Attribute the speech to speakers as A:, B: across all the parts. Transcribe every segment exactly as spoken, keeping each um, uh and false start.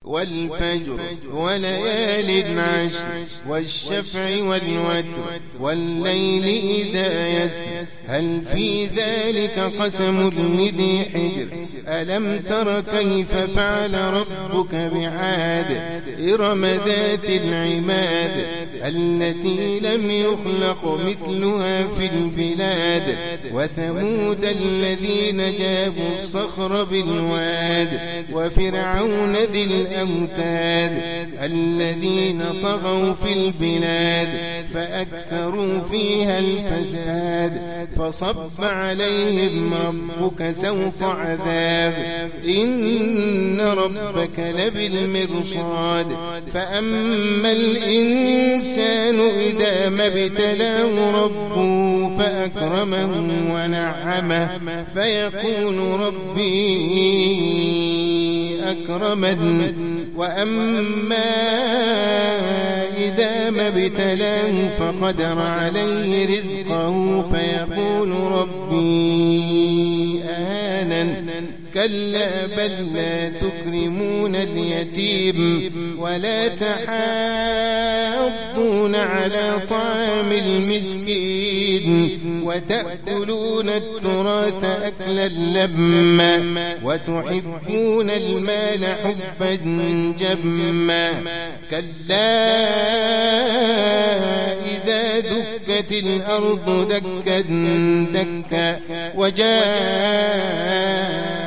A: والفجر وليال عشر والشفع والوتر والليل إذا يسر هل في ذلك قسم لذي حجر ألم تر كيف فعل ربك بعاد إرم ذات العماد التي لم يخلق مثلها في البلاد وثمود الذين جابوا الصخر بالواد وفرعون ذي الأوتاد الذين طغوا في البلاد فأكثروا فيها الفساد فصب عليهم ربك سوط عذاب إن ربك لبالمرصاد فأما الإنسان إذا ما ابتلاه ربه فأكرمه ونعمه فيقول ربي أكرمن وأما إذا ما ابتلاه فقدر عليه رزقه فيقول ربي أهانن كلا بل لا تكرمون اليتيم ولا تحاضون على طعام المسكين وتأكلون التراث أكلا لما وتحبون المال حبا جما كلا إذا دكت الأرض دكا دكا وجاء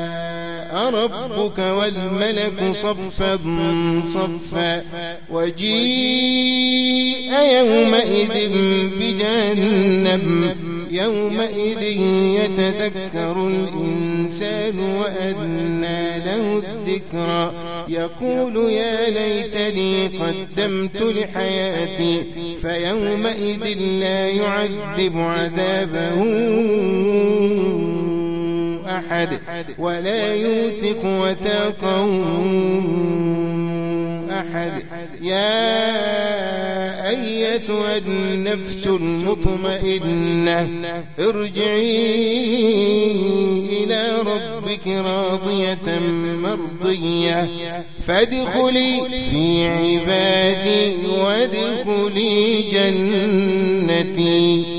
A: ربك والملك صفا صفا وجيء يومئذ بجهنم يومئذ يتذكر الإنسان وأنى له الذكرى يقول يا ليتني قدمت لحياتي فيومئذ لا يعذب عذابه أحد ولا يوثق وثاقه أحد يا أيتها النفس المطمئنة ارجعي إلى ربك راضية مرضية فادخلي في عبادي وادخلي جنتي.